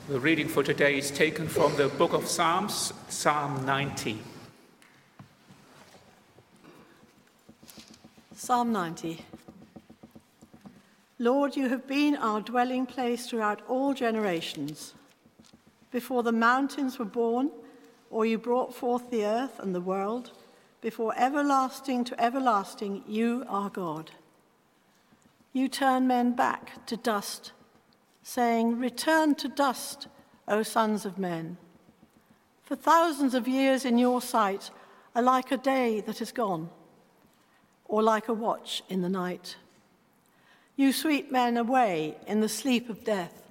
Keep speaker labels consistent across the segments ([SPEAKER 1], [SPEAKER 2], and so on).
[SPEAKER 1] The reading for today is taken from the book of Psalms, Psalm 90.
[SPEAKER 2] Psalm 90. Lord, you have been our dwelling place throughout all generations. Before the mountains were born, or you brought forth the earth and the world, before everlasting to everlasting, you are God. You turn men back to dust, saying, "Return to dust, O sons of men." For thousands of years in your sight are like a day that is gone, or like a watch in the night. You sweep men away in the sleep of death.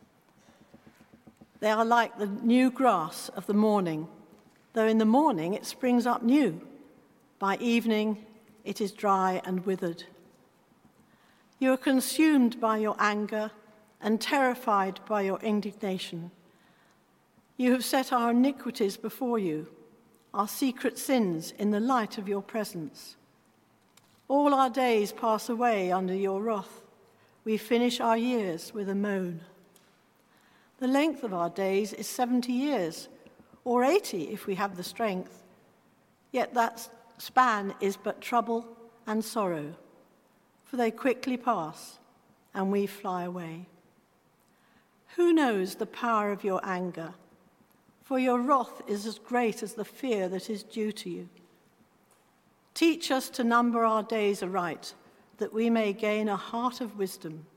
[SPEAKER 2] They are like the new grass of the morning, though in the morning it springs up new. By evening it is dry and withered. You are consumed by your anger and terrified by your indignation. You have set our iniquities before you, our secret sins in the light of your presence. All our days pass away under your wrath. We finish our years with a moan. The length of our days is 70 years, or 80 if we have the strength. Yet that span is but trouble and sorrow, for they quickly pass, and we fly away. Who knows the power of your anger? For your wrath is as great as the fear that is due to you. Teach us to number our days aright, that we may gain a heart of wisdom.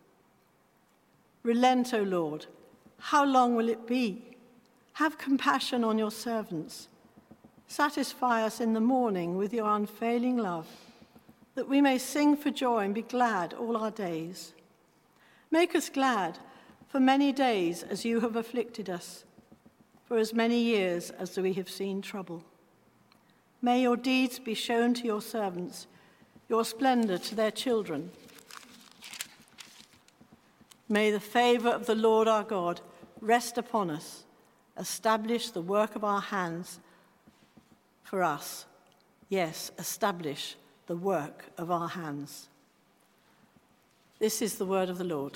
[SPEAKER 2] Relent, O Lord, how long will it be? Have compassion on your servants. Satisfy us in the morning with your unfailing love, that we may sing for joy and be glad all our days. Make us glad for many days as you have afflicted us, for as many years as we have seen trouble. May your deeds be shown to your servants, your splendor to their children. May the favor of the Lord our God rest upon us, establish the work of our hands for us. Yes, establish the work of our hands. This is the word of the Lord.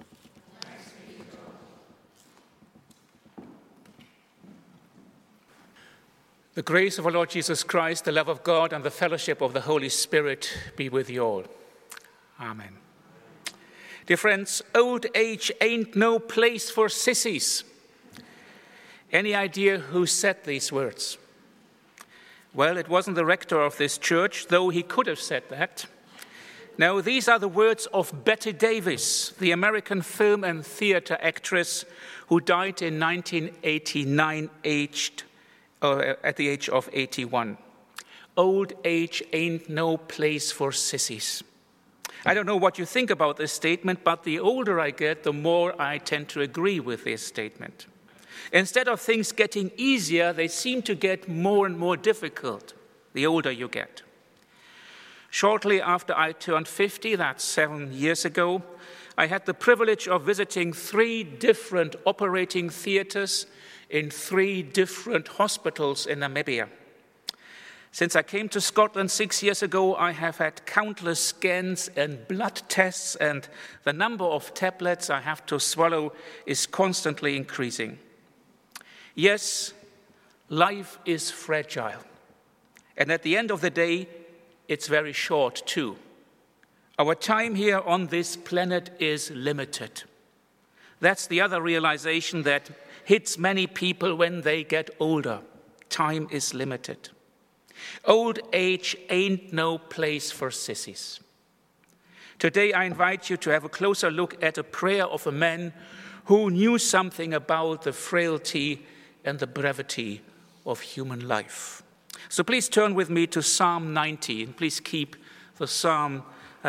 [SPEAKER 1] The grace of our Lord Jesus Christ, the love of God, and the fellowship of the Holy Spirit be with you all. Amen. Dear friends, old age ain't no place for sissies. Any idea who said these words? Well, it wasn't the rector of this church, though he could have said that. No, these are the words of Bette Davis, the American film and theater actress who died in 1989 at the age of 81. Old age ain't no place for sissies. I don't know what you think about this statement, but the older I get, the more I tend to agree with this statement. Instead of things getting easier, they seem to get more and more difficult the older you get. Shortly after I turned 50, that's 7 years ago, I had the privilege of visiting 3 different operating theaters in 3 different hospitals in Namibia. Since I came to Scotland 6 years ago, I have had countless scans and blood tests, and the number of tablets I have to swallow is constantly increasing. Yes, life is fragile, and at the end of the day, it's very short too. Our time here on this planet is limited. That's the other realization that hits many people when they get older. Time is limited. Old age ain't no place for sissies. Today I invite you to have a closer look at a prayer of a man who knew something about the frailty and the brevity of human life. So please turn with me to Psalm 90, and please keep the Psalm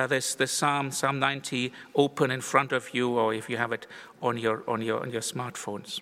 [SPEAKER 1] 90 open in front of you, or if you have it on your smartphones.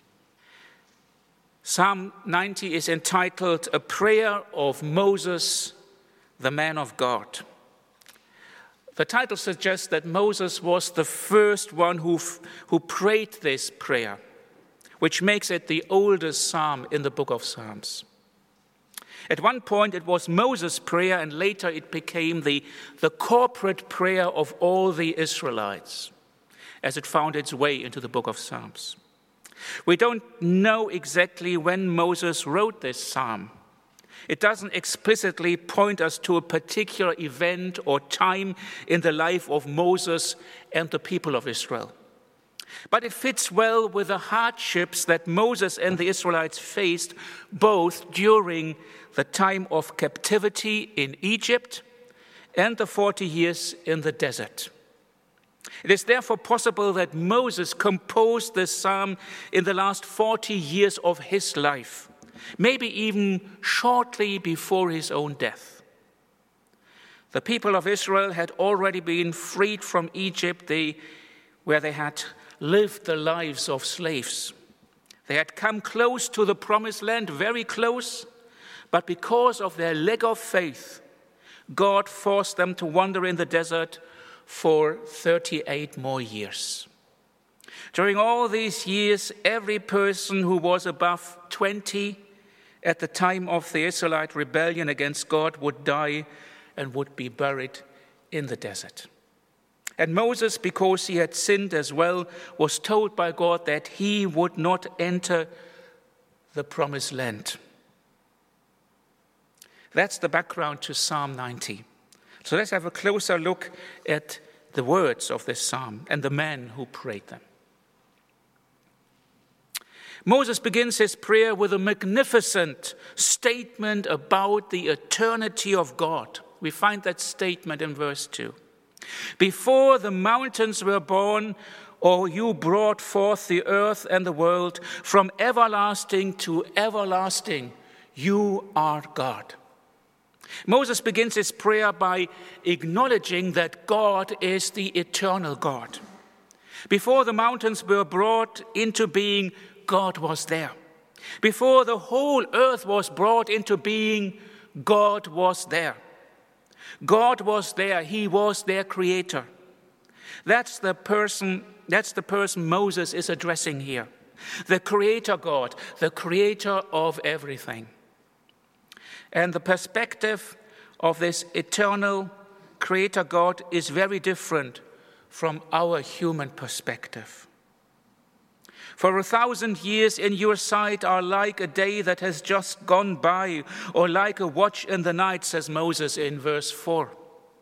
[SPEAKER 1] Psalm 90 is entitled A Prayer of Moses, the Man of God. The title suggests that Moses was the first one who prayed this prayer, which makes it the oldest psalm in the book of Psalms. At one point, it was Moses' prayer, and later it became the corporate prayer of all the Israelites as it found its way into the book of Psalms. We don't know exactly when Moses wrote this psalm. It doesn't explicitly point us to a particular event or time in the life of Moses and the people of Israel. But it fits well with the hardships that Moses and the Israelites faced both during the time of captivity in Egypt and the 40 years in the desert. It is therefore possible that Moses composed this psalm in the last 40 years of his life, maybe even shortly before his own death. The people of Israel had already been freed from Egypt, where they had lived the lives of slaves. They had come close to the promised land, very close, but because of their lack of faith, God forced them to wander in the desert for 38 more years. During all these years, every person who was above 20 at the time of the Israelite rebellion against God would die and would be buried in the desert. And Moses, because he had sinned as well, was told by God that he would not enter the promised land. That's the background to Psalm 90. So let's have a closer look at the words of this psalm and the man who prayed them. Moses begins his prayer with a magnificent statement about the eternity of God. We find that statement in verse 2. Before the mountains were born, or you brought forth the earth and the world, from everlasting to everlasting, you are God. Moses begins his prayer by acknowledging that God is the eternal God. Before the mountains were brought into being, God was there. Before the whole earth was brought into being, God was there. God was there. He was their creator. That's the person Moses is addressing here. The creator God, the creator of everything. And the perspective of this eternal creator God is very different from our human perspective. For 1,000 years in your sight are like a day that has just gone by, or like a watch in the night, says Moses in verse 4.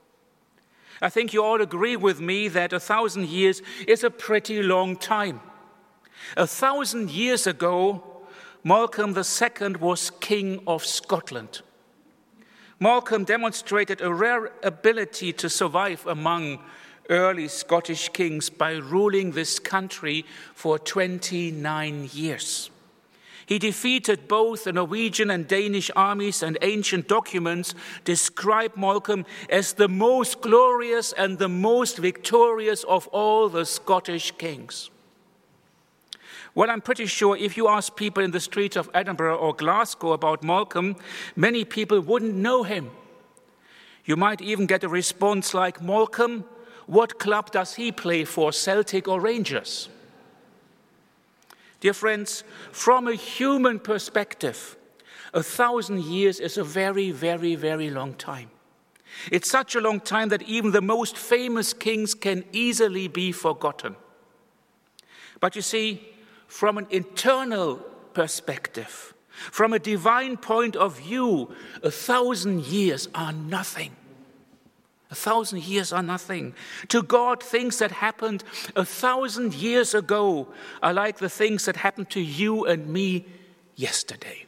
[SPEAKER 1] I think you all agree with me that 1,000 years is a pretty long time. 1,000 years ago, Malcolm II was King of Scotland. Malcolm demonstrated a rare ability to survive among early Scottish kings by ruling this country for 29 years. He defeated both the Norwegian and Danish armies, and ancient documents describe Malcolm as the most glorious and the most victorious of all the Scottish kings. Well, I'm pretty sure if you ask people in the streets of Edinburgh or Glasgow about Malcolm, many people wouldn't know him. You might even get a response like, Malcolm, what club does he play for, Celtic or Rangers? Dear friends, from a human perspective, 1,000 years is a very, very, very long time. It's such a long time that even the most famous kings can easily be forgotten. But you see, from an eternal perspective, from a divine point of view, 1,000 years are nothing. 1,000 years are nothing. To God, things that happened 1,000 years ago are like the things that happened to you and me yesterday.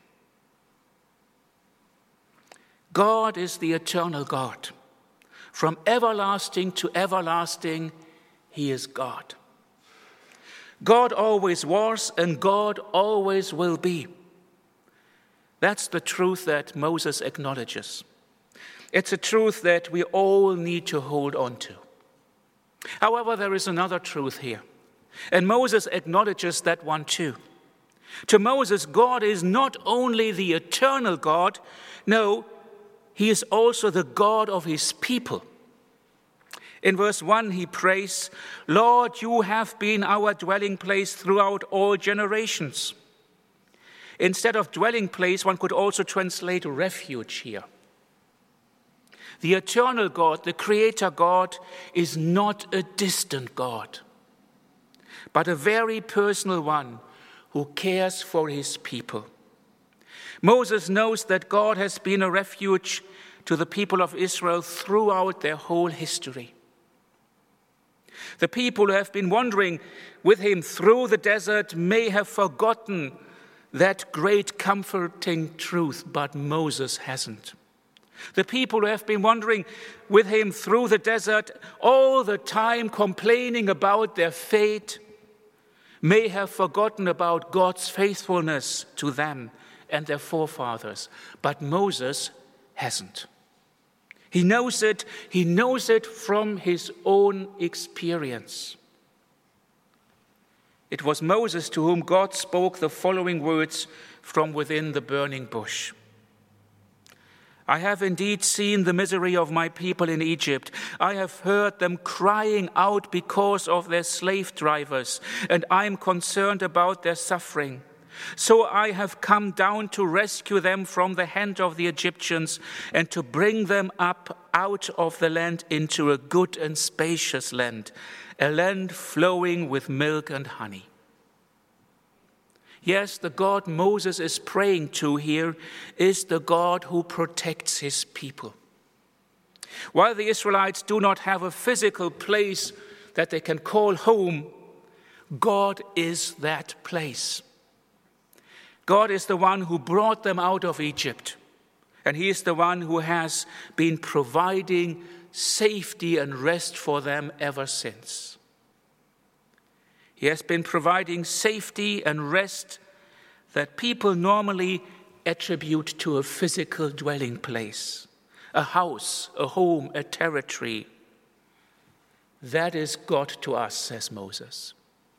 [SPEAKER 1] God is the eternal God. From everlasting to everlasting, He is God. God always was and God always will be. That's the truth that Moses acknowledges. It's a truth that we all need to hold on to. However, there is another truth here, and Moses acknowledges that one too. To Moses, God is not only the eternal God, no, He is also the God of His people. In verse 1, he prays, Lord, you have been our dwelling place throughout all generations. Instead of dwelling place, one could also translate refuge here. The eternal God, the creator God, is not a distant God, but a very personal one who cares for his people. Moses knows that God has been a refuge to the people of Israel throughout their whole history. The people who have been wandering with him through the desert may have forgotten that great comforting truth, but Moses hasn't. The people who have been wandering with him through the desert all the time complaining about their fate may have forgotten about God's faithfulness to them and their forefathers, but Moses hasn't. He knows it from his own experience. It was Moses to whom God spoke the following words from within the burning bush. I have indeed seen the misery of my people in Egypt. I have heard them crying out because of their slave drivers, and I am concerned about their suffering. So I have come down to rescue them from the hand of the Egyptians and to bring them up out of the land into a good and spacious land, a land flowing with milk and honey. Yes, the God Moses is praying to here is the God who protects his people. While the Israelites do not have a physical place that they can call home, God is that place. God is the one who brought them out of Egypt, and he is the one who has been providing safety and rest for them ever since. He has been providing safety and rest that people normally attribute to a physical dwelling place, a house, a home, a territory. That is God to us, says Moses.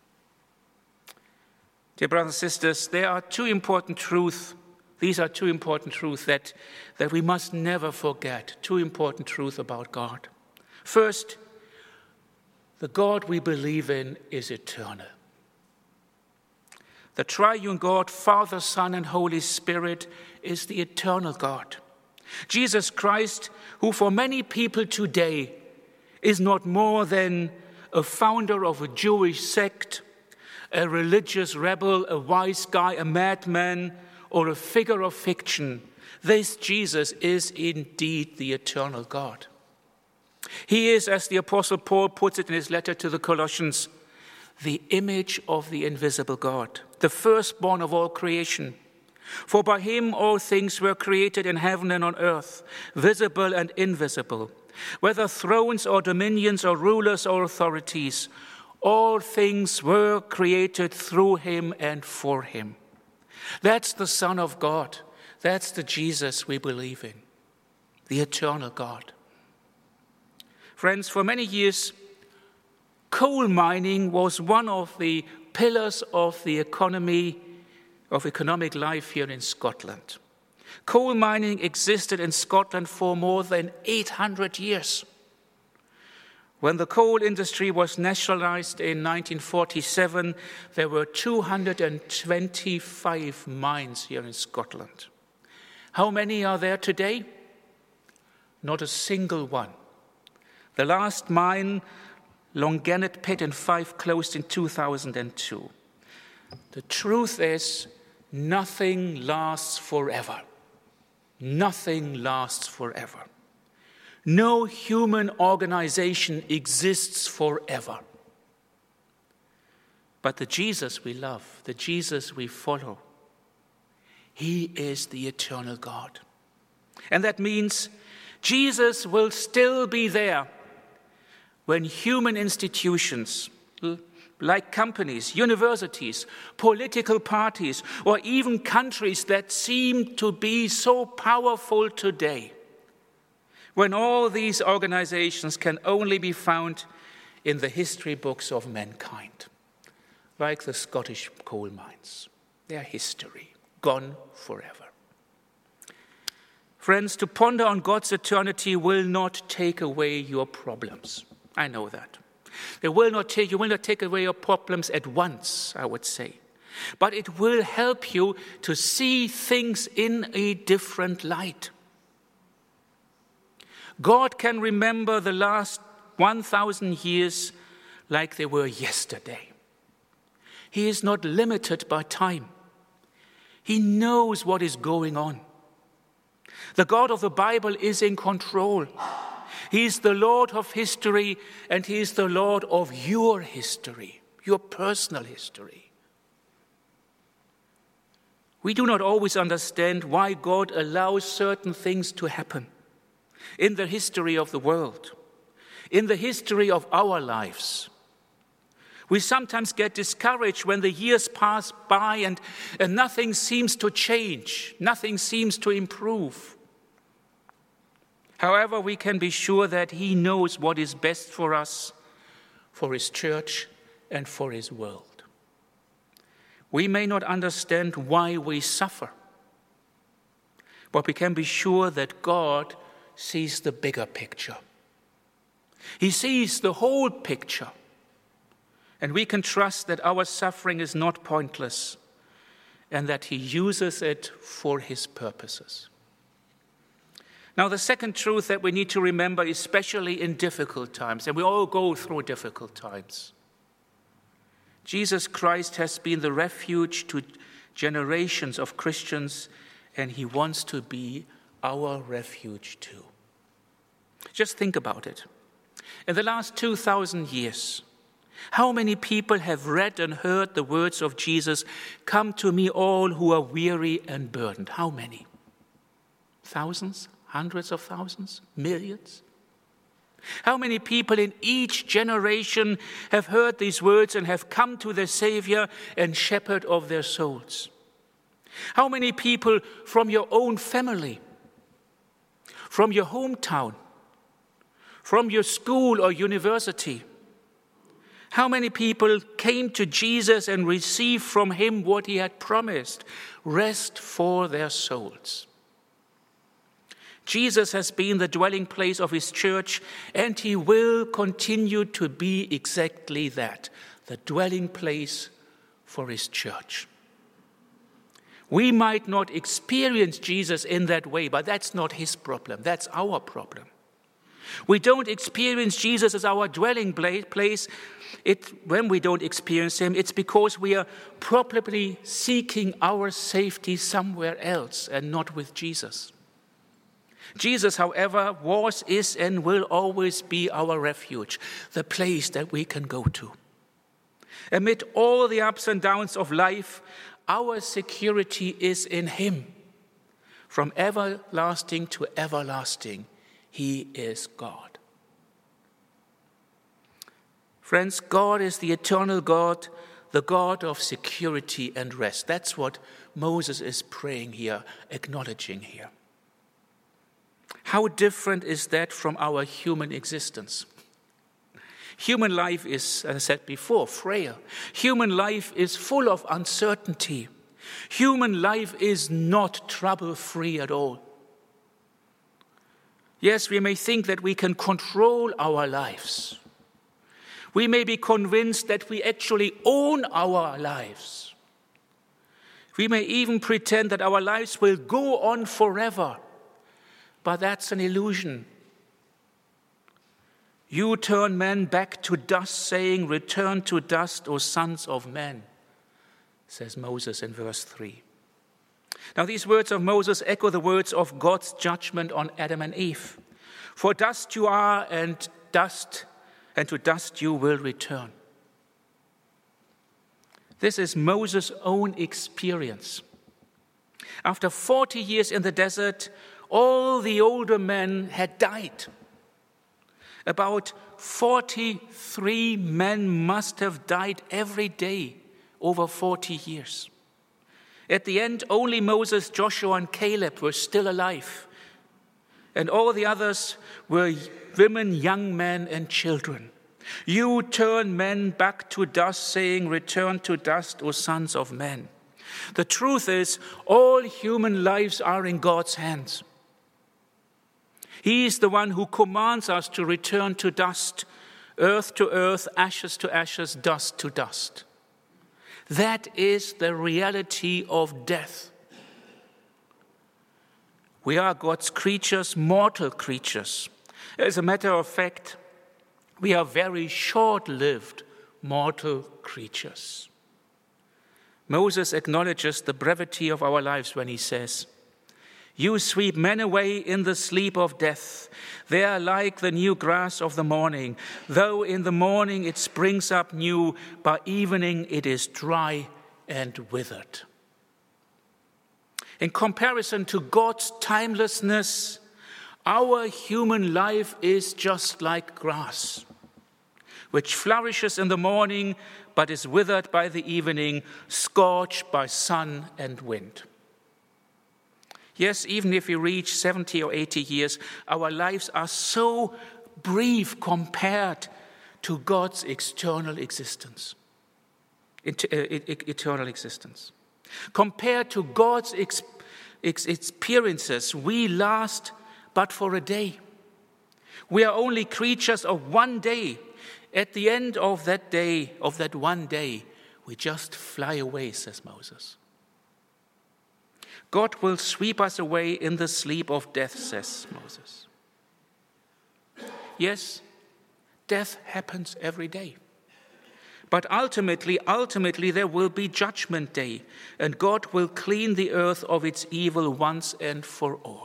[SPEAKER 1] Dear brothers and sisters, there are two important truths. These are two important truths that we must never forget. Two important truths about God. First, the God we believe in is eternal. The triune God, Father, Son, and Holy Spirit, is the eternal God. Jesus Christ, who for many people today is not more than a founder of a Jewish sect, a religious rebel, a wise guy, a madman, or a figure of fiction, this Jesus is indeed the eternal God. He is, as the Apostle Paul puts it in his letter to the Colossians, the image of the invisible God, the firstborn of all creation. For by him all things were created in heaven and on earth, visible and invisible, whether thrones or dominions or rulers or authorities. All things were created through him and for him. That's the Son of God. That's the Jesus we believe in, the eternal God. Friends, for many years, coal mining was one of the pillars of the economic life here in Scotland. Coal mining existed in Scotland for more than 800 years. When the coal industry was nationalized in 1947, there were 225 mines here in Scotland. How many are there today? Not a single one. The last mine, Longannet Pit in Fife, closed in 2002. The truth is, nothing lasts forever. Nothing lasts forever. No human organization exists forever. But the Jesus we love, the Jesus we follow, he is the eternal God. And that means Jesus will still be there when human institutions, like companies, universities, political parties, or even countries that seem to be so powerful today, when all these organizations can only be found in the history books of mankind, like the Scottish coal mines. Their history, gone forever. Friends, to ponder on God's eternity will not take away your problems. I know that. You will not take away your problems at once, I would say. But it will help you to see things in a different light. God can remember the last 1,000 years like they were yesterday. He is not limited by time. He knows what is going on. The God of the Bible is in control. He is the Lord of history, and he is the Lord of your history, your personal history. We do not always understand why God allows certain things to happen in the history of the world, in the history of our lives. We sometimes get discouraged when the years pass by and nothing seems to change, nothing seems to improve. However, we can be sure that he knows what is best for us, for his church, and for his world. We may not understand why we suffer, but we can be sure that God sees the bigger picture. He sees the whole picture. And we can trust that our suffering is not pointless and that he uses it for his purposes. Now, the second truth that we need to remember, especially in difficult times, and we all go through difficult times, Jesus Christ has been the refuge to generations of Christians, and he wants to be our refuge too. Just think about it. In the last 2,000 years, how many people have read and heard the words of Jesus, "Come to me all who are weary and burdened"? How many? Thousands? Hundreds of thousands? Millions? How many people in each generation have heard these words and have come to the Savior and Shepherd of their souls? How many people from your own family, from your hometown, from your school or university? How many people came to Jesus and received from him what he had promised? Rest for their souls. Jesus has been the dwelling place of his church, and he will continue to be exactly that, the dwelling place for his church. We might not experience Jesus in that way, but that's not his problem. That's our problem. We don't experience Jesus as our dwelling place. When we don't experience him, it's because we are probably seeking our safety somewhere else and not with Jesus. Jesus, however, was, is, and will always be our refuge, the place that we can go to. Amid all the ups and downs of life, our security is in him. From everlasting to everlasting, he is God. Friends, God is the eternal God, the God of security and rest. That's what Moses is praying here, acknowledging here. How different is that from our human existence? Human life is, as I said before, frail. Human life is full of uncertainty. Human life is not trouble-free at all. Yes, we may think that we can control our lives. We may be convinced that we actually own our lives. We may even pretend that our lives will go on forever. But that's an illusion. You turn men back to dust, saying, "Return to dust, O sons of men," says Moses in verse 3. Now, these words of Moses echo the words of God's judgment on Adam and Eve. For dust you are, and to dust you will return. This is Moses' own experience. After 40 years in the desert, all the older men had died. About 43 men must have died every day over 40 years. At the end, only Moses, Joshua, and Caleb were still alive. And all the others were women, young men, and children. You turn men back to dust, saying, "Return to dust, O sons of men." The truth is, all human lives are in God's hands. He is the one who commands us to return to dust, earth to earth, ashes to ashes, dust to dust. That is the reality of death. We are God's creatures, mortal creatures. As a matter of fact, we are very short-lived mortal creatures. Moses acknowledges the brevity of our lives when he says, "You sweep men away in the sleep of death. They are like the new grass of the morning. Though in the morning it springs up new, by evening it is dry and withered." In comparison to God's timelessness, our human life is just like grass, which flourishes in the morning but is withered by the evening, scorched by sun and wind. Yes, even if we reach 70 or 80 years, our lives are so brief compared to God's eternal existence. Eternal existence. Compared to God's experiences, we last but for a day. We are only creatures of one day. At the end of that day, of that one day, we just fly away, says Moses. God will sweep us away in the sleep of death, says Moses. Yes, death happens every day. But ultimately there will be judgment day, and God will clean the earth of its evil once and for all.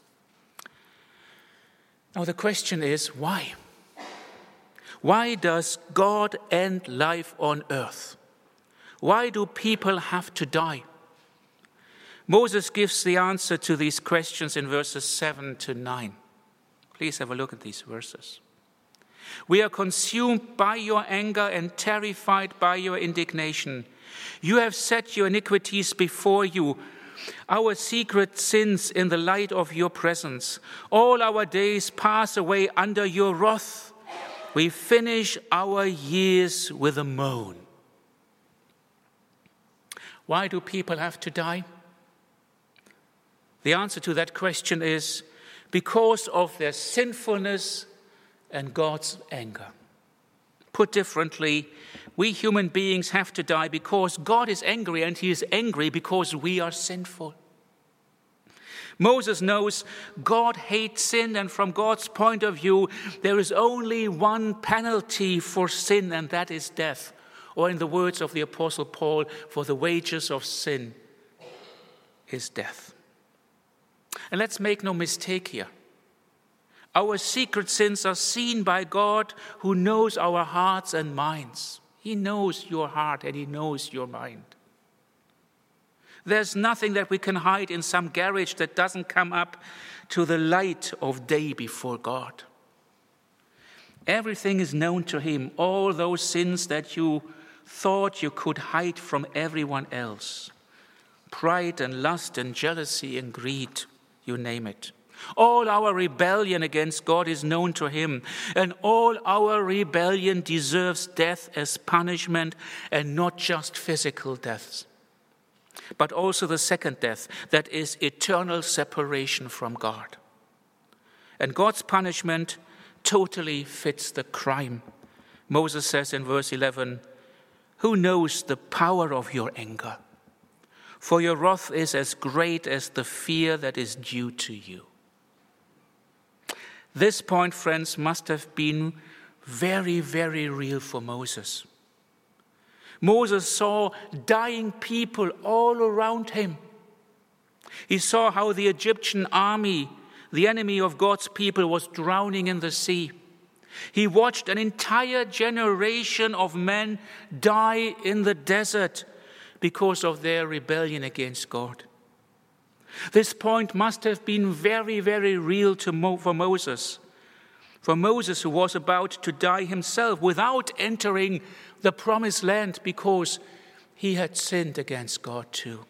[SPEAKER 1] Now the question is, why? Why does God end life on earth? Why do people have to die? Moses gives the answer to these questions in verses 7 to 9. Please have a look at these verses. "We are consumed by your anger and terrified by your indignation. You have set your iniquities before you, our secret sins in the light of your presence. All our days pass away under your wrath. We finish our years with a moan." Why do people have to die? The answer to that question is because of their sinfulness and God's anger. Put differently, we human beings have to die because God is angry, and he is angry because we are sinful. Moses knows God hates sin, and from God's point of view, there is only one penalty for sin, and that is death. Or in the words of the Apostle Paul, for the wages of sin is death. And let's make no mistake here. Our secret sins are seen by God, who knows our hearts and minds. He knows your heart and he knows your mind. There's nothing that we can hide in some garage that doesn't come up to the light of day before God. Everything is known to him, all those sins that you thought you could hide from everyone else. Pride and lust and jealousy and greed, you name it. All our rebellion against God is known to him, and all our rebellion deserves death as punishment, and not just physical deaths, but also the second death, that is eternal separation from God. And God's punishment totally fits the crime. Moses says in verse 11, "Who knows the power of your anger? For your wrath is as great as the fear that is due to you." This point, friends, must have been very, very real for Moses. Moses saw dying people all around him. He saw how the Egyptian army, the enemy of God's people, was drowning in the sea. He watched an entire generation of men die in the desert because of their rebellion against God. This point must have been very, very real for Moses. For Moses, who was about to die himself without entering the promised land because he had sinned against God too.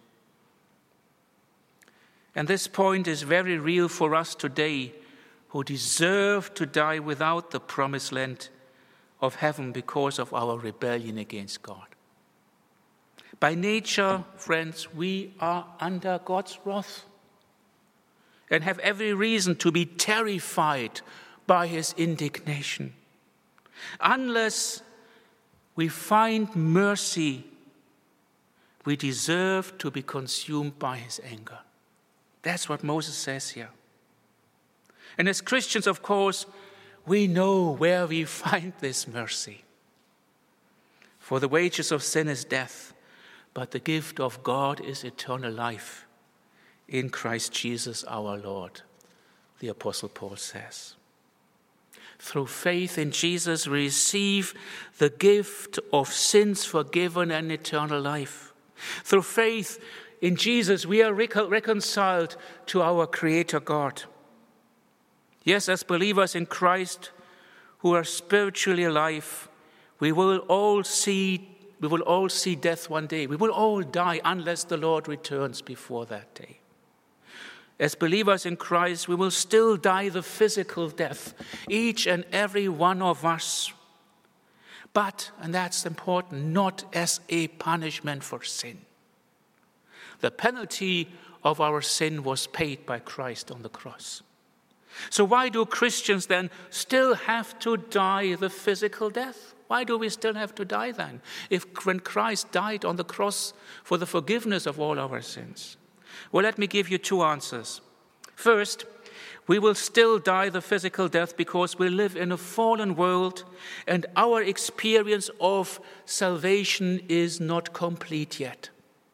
[SPEAKER 1] And this point is very real for us today, who deserve to die without the promised land of heaven because of our rebellion against God. By nature, friends, we are under God's wrath and have every reason to be terrified by his indignation. Unless we find mercy, we deserve to be consumed by his anger. That's what Moses says here. And as Christians, of course, we know where we find this mercy. For the wages of sin is death, but the gift of God is eternal life in Christ Jesus our Lord, the Apostle Paul says. Through faith in Jesus, we receive the gift of sins forgiven and eternal life. Through faith in Jesus, we are reconciled to our Creator God. Yes, as believers in Christ who are spiritually alive, we will all see death one day. We will all die unless the Lord returns before that day. As believers in Christ, we will still die the physical death, each and every one of us. But, and that's important, not as a punishment for sin. The penalty of our sin was paid by Christ on the cross. So why do Christians then still have to die the physical death? Why do we still have to die then? When Christ died on the cross for the forgiveness of all our sins? Well, let me give you two answers. First, we will still die the physical death because we live in a fallen world and our experience of salvation is not complete yet.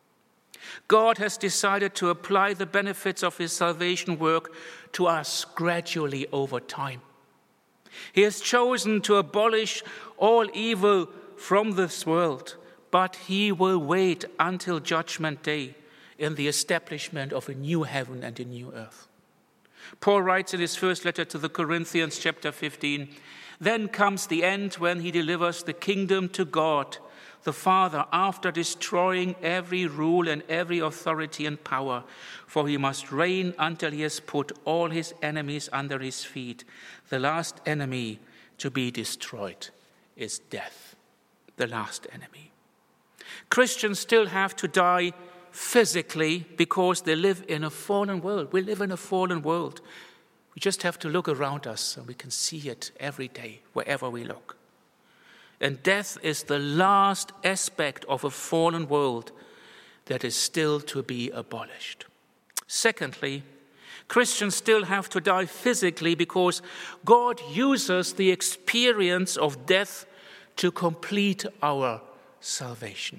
[SPEAKER 1] God has decided to apply the benefits of his salvation work to us gradually over time. He has chosen to abolish all evil from this world, but he will wait until Judgment Day in the establishment of a new heaven and a new earth. Paul writes in his first letter to the Corinthians, chapter 15, "Then comes the end when he delivers the kingdom to God, the Father, after destroying every rule and every authority and power, for he must reign until he has put all his enemies under his feet. The last enemy to be destroyed is death." The last enemy. Christians still have to die physically because they live in a fallen world. We live in a fallen world. We just have to look around us and we can see it every day, wherever we look. And death is the last aspect of a fallen world that is still to be abolished. Secondly, Christians still have to die physically because God uses the experience of death to complete our salvation.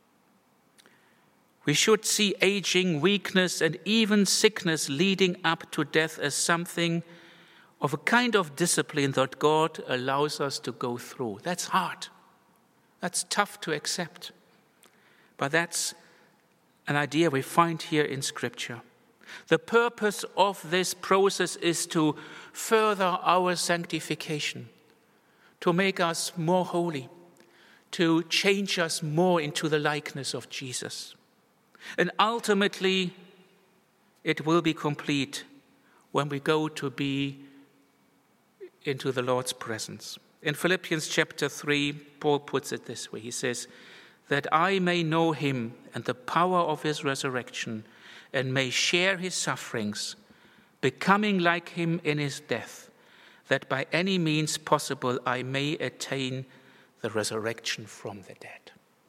[SPEAKER 1] We should see aging, weakness, and even sickness leading up to death as something of a kind of discipline that God allows us to go through. That's hard. That's tough to accept. But that's an idea we find here in Scripture. The purpose of this process is to further our sanctification, to make us more holy, to change us more into the likeness of Jesus. And ultimately, it will be complete when we go to be into the Lord's presence. In Philippians chapter 3, Paul puts it this way. He says, "That I may know him and the power of his resurrection, and may share his sufferings, becoming like him in his death, that by any means possible I may attain the resurrection from the dead."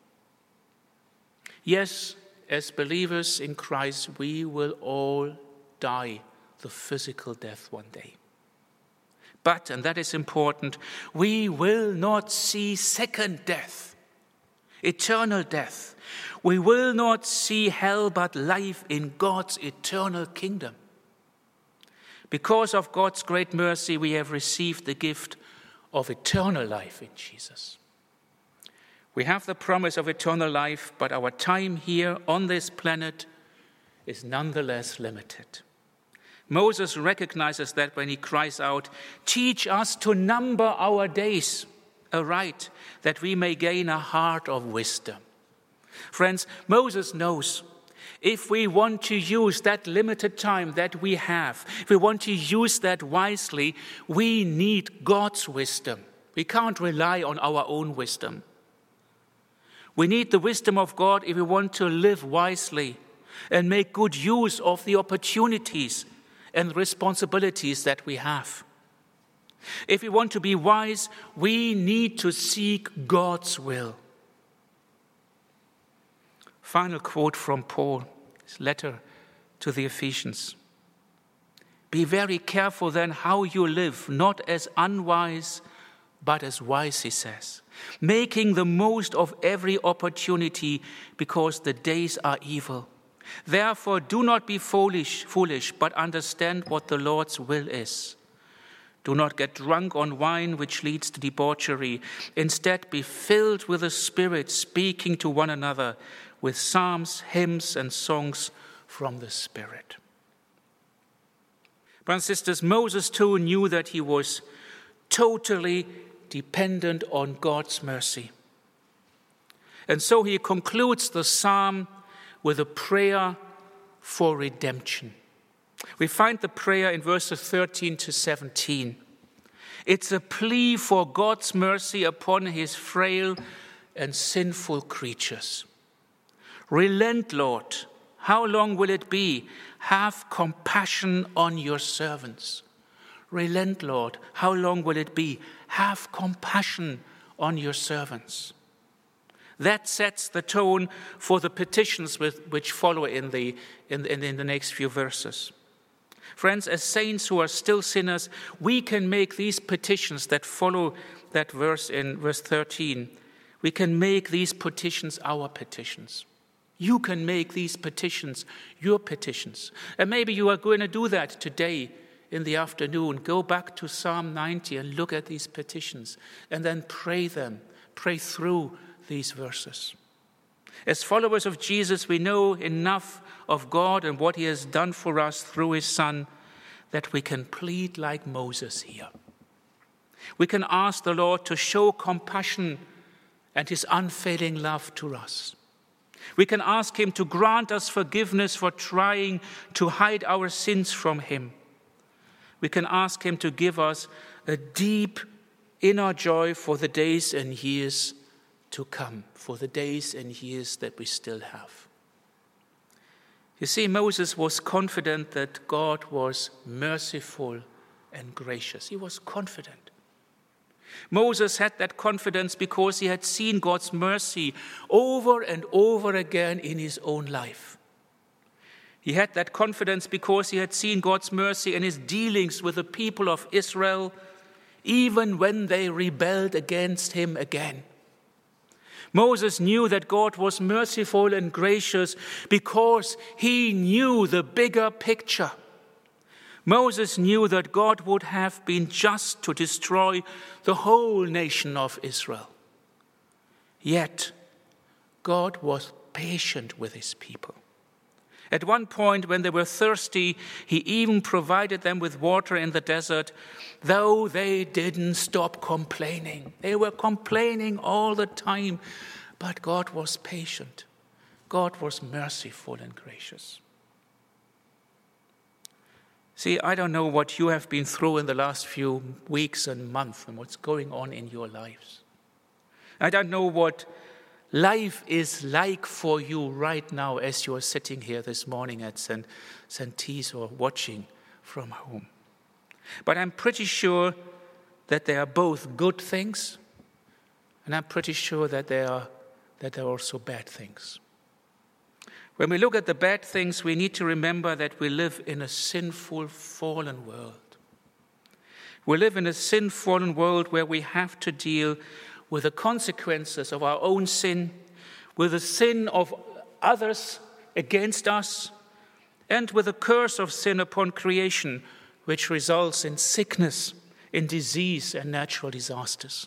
[SPEAKER 1] Yes, as believers in Christ, we will all die the physical death one day. But, and that is important, we will not see second death, eternal death. We will not see hell but life in God's eternal kingdom. Because of God's great mercy, we have received the gift of eternal life in Jesus. We have the promise of eternal life, but our time here on this planet is nonetheless limited. Moses recognizes that when he cries out, "Teach us to number our days aright, that we may gain a heart of wisdom." Friends, Moses knows if we want to use that limited time that we have, if we want to use that wisely, we need God's wisdom. We can't rely on our own wisdom. We need the wisdom of God if we want to live wisely and make good use of the opportunities and responsibilities that we have. If we want to be wise, we need to seek God's will. Final quote from Paul, his letter to the Ephesians. "Be very careful then how you live, not as unwise, but as wise, he says, making the most of every opportunity because the days are evil. Therefore, do not be foolish, but understand what the Lord's will is. Do not get drunk on wine, which leads to debauchery. Instead, be filled with the Spirit, speaking to one another with psalms, hymns, and songs from the Spirit. Brothers and sisters, Moses too knew that he was totally dependent on God's mercy. And so he concludes the psalm with a prayer for redemption. We find the prayer in verses 13 to 17. It's a plea for God's mercy upon his frail and sinful creatures. Relent, Lord. How long will it be? Have compassion on your servants. Relent, Lord. How long will it be? Have compassion on your servants. That sets the tone for the petitions which follow in the next few verses. Friends, as saints who are still sinners, we can make these petitions that follow that verse in verse 13. We can make these petitions our petitions. You can make these petitions your petitions. And maybe you are going to do that today in the afternoon. Go back to Psalm 90 and look at these petitions and then pray them. Pray through these verses. As followers of Jesus, we know enough of God and what he has done for us through his Son that we can plead like Moses here. We can ask the Lord to show compassion and his unfailing love to us. We can ask him to grant us forgiveness for trying to hide our sins from him. We can ask him to give us a deep inner joy for the days and years to come, for the days and years that we still have. You see, Moses was confident that God was merciful and gracious. He was confident. Moses had that confidence because he had seen God's mercy over and over again in his own life. He had that confidence because he had seen God's mercy in his dealings with the people of Israel, even when they rebelled against him again. Moses knew that God was merciful and gracious because he knew the bigger picture. Moses knew that God would have been just to destroy the whole nation of Israel. Yet, God was patient with his people. At one point, when they were thirsty, he even provided them with water in the desert, though they didn't stop complaining. They were complaining all the time, but God was patient. God was merciful and gracious. See, I don't know what you have been through in the last few weeks and months and what's going on in your lives. I don't know what life is like for you right now as you are sitting here this morning at St. T's or watching from home. But I'm pretty sure that there are both good things, and I'm pretty sure that there are also bad things. When we look at the bad things, we need to remember that we live in a sinful, fallen world. We live in a sin-fallen world where we have to deal with the consequences of our own sin, with the sin of others against us, and with the curse of sin upon creation, which results in sickness, in disease, and natural disasters.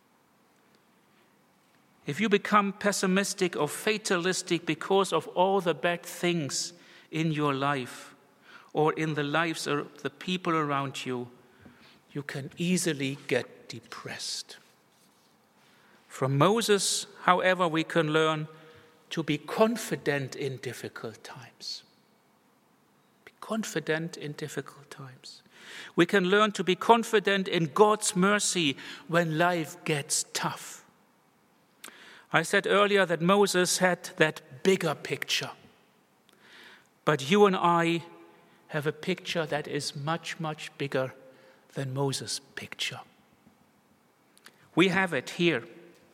[SPEAKER 1] If you become pessimistic or fatalistic because of all the bad things in your life or in the lives of the people around you, you can easily get depressed. From Moses, however, we can learn to be confident in difficult times. Be confident in difficult times. We can learn to be confident in God's mercy when life gets tough. I said earlier that Moses had that bigger picture. But you and I have a picture that is much, much bigger than Moses' picture. We have it here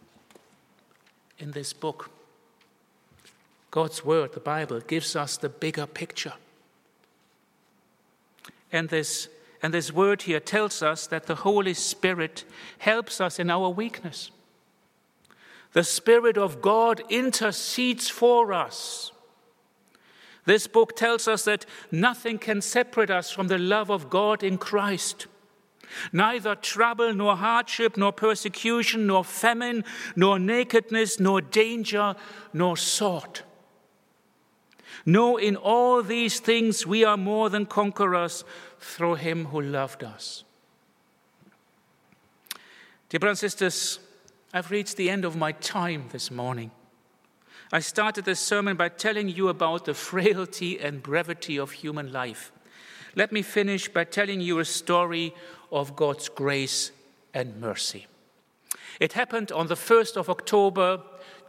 [SPEAKER 1] in this book. God's word, the Bible, gives us the bigger picture. And this And this word here tells us that the Holy Spirit helps us in our weakness. The Spirit of God intercedes for us. This book tells us that nothing can separate us from the love of God in Christ. Neither trouble, nor hardship, nor persecution, nor famine, nor nakedness, nor danger, nor sword. No, in all these things we are more than conquerors through him who loved us. Dear brothers and sisters, I've reached the end of my time this morning. I started this sermon by telling you about the frailty and brevity of human life. Let me finish by telling you a story of God's grace and mercy. It happened on the 1st of October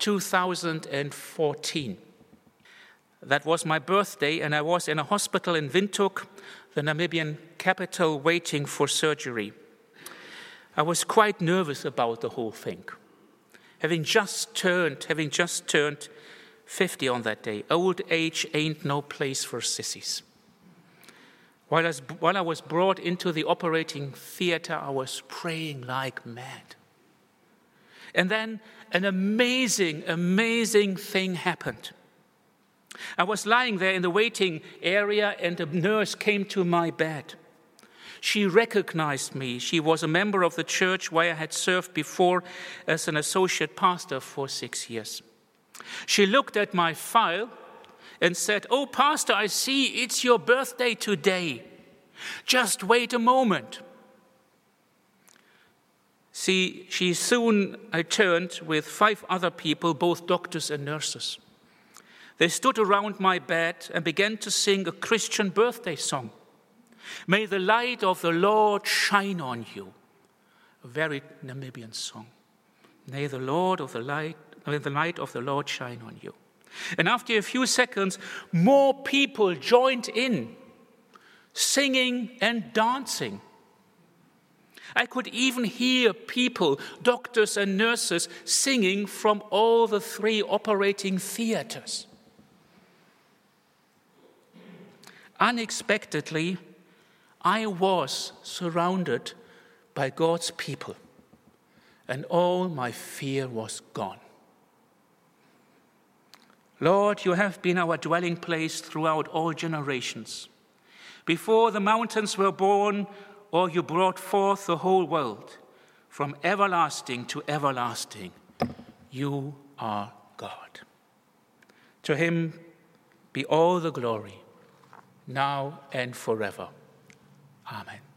[SPEAKER 1] 2014. That was my birthday, and I was in a hospital in Windhoek, the Namibian capital, waiting for surgery. I was quite nervous about the whole thing. Having just turned 50 on that day. Old age ain't no place for sissies. While I was brought into the operating theater, I was praying like mad. And then an amazing thing happened. I was lying there in the waiting area, and a nurse came to my bed. She recognized me. She was a member of the church where I had served before as an associate pastor for 6 years. She looked at my file and said, "Oh, Pastor, I see it's your birthday today. Just wait a moment." See, she soon returned with 5 other people, both doctors and nurses. They stood around my bed and began to sing a Christian birthday song. "May the light of the Lord shine on you." A very Namibian song. May the light of the Lord shine on you. And after a few seconds, more people joined in, singing and dancing. I could even hear people, doctors and nurses, singing from all the 3 operating theaters. Unexpectedly, I was surrounded by God's people, and all my fear was gone. Lord, you have been our dwelling place throughout all generations. Before the mountains were born, or you brought forth the whole world, from everlasting to everlasting, you are God. To him be all the glory, now and forever. Amen.